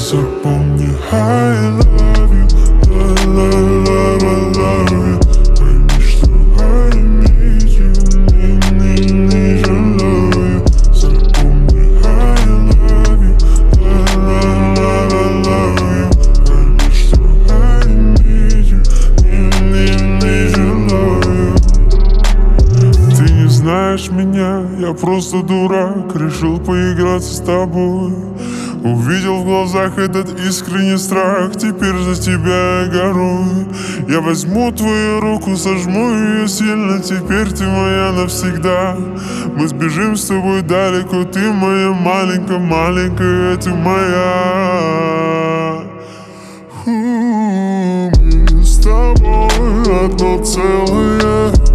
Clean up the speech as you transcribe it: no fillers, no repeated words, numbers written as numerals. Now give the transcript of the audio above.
Запомни, I love you, love you. Пойми, что I need you, need you, love you. Запомни, I love you, love you. Пойми, что I need you, need you, love you. Ты не знаешь меня, я просто дурак, решил поиграться с тобой. Увидел в глазах этот искренний страх, теперь за тебя я горую. Я возьму твою руку, сожму ее сильно, теперь ты моя навсегда. Мы сбежим с тобой далеко, ты моя маленькая, маленькая, ты моя. Мы с тобой одно целое.